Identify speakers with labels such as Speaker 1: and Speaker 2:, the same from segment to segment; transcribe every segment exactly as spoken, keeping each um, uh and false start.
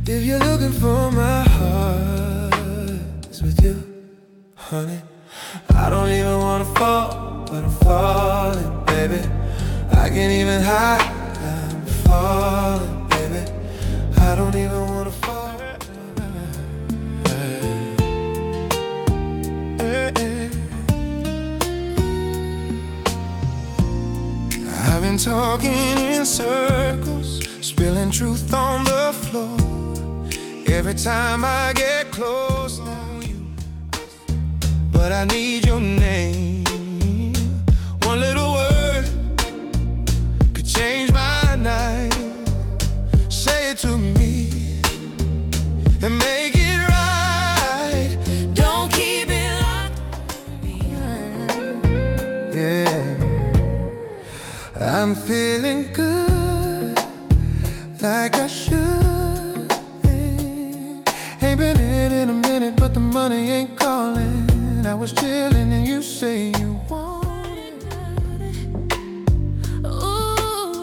Speaker 1: If you're looking for my heart, it's with you, honey. I don't even wanna fall, but I'm falling, baby. I can't even hide, I'm falling, baby. I don't even wanna fall. Hey, hey. I've been talking in circles, spilling truth on the floor. Every time I get close to you, but I need your name. One little word could change my night. Say it to me and make it right. Don't keep it locked behind. Yeah, I'm feeling good, like I should. Ain't been in in a minute, but the money ain't calling. I was chilling and you say you want it. Ooh,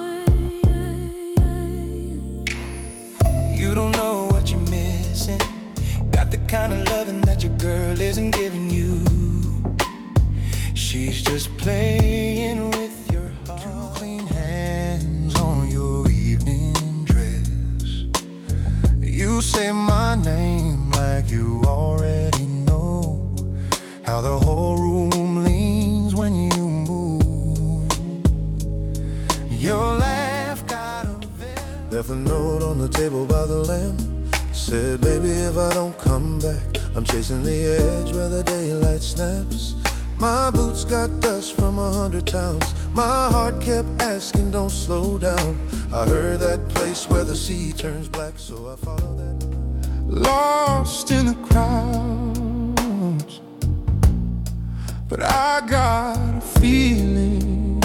Speaker 1: you don't know what you're missing. Got the kind of loving that your girl isn't giving you. She's just playing with your heart. Two clean hands on your evening dress. You say my name like you already know how the whole room leans when you move. Your laugh got a veil. Left a note on the table by the lamp. Said, baby, if I don't come back, I'm chasing the edge where the daylight snaps. My boots got dust from a hundred towns. My heart kept asking, don't slow down. I heard that place where the sea turns black, so I followed that. Lost in the crowds, but I got a feeling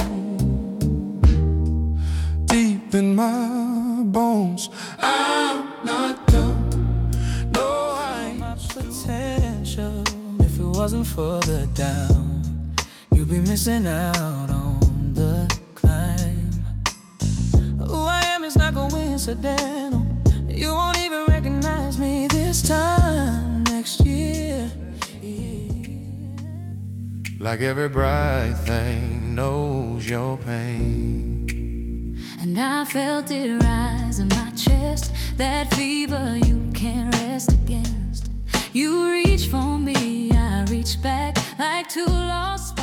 Speaker 1: deep in my bones. I'm not done. No, I ain't my potential. If it wasn't for the down, you'd be missing out on the climb. Who I am is not coincidental. You won't even recognize me this time next year. Like every bright thing knows your pain.
Speaker 2: And I felt it rise in my chest, that fever you can't rest against. You reach for me, I reach back like two lost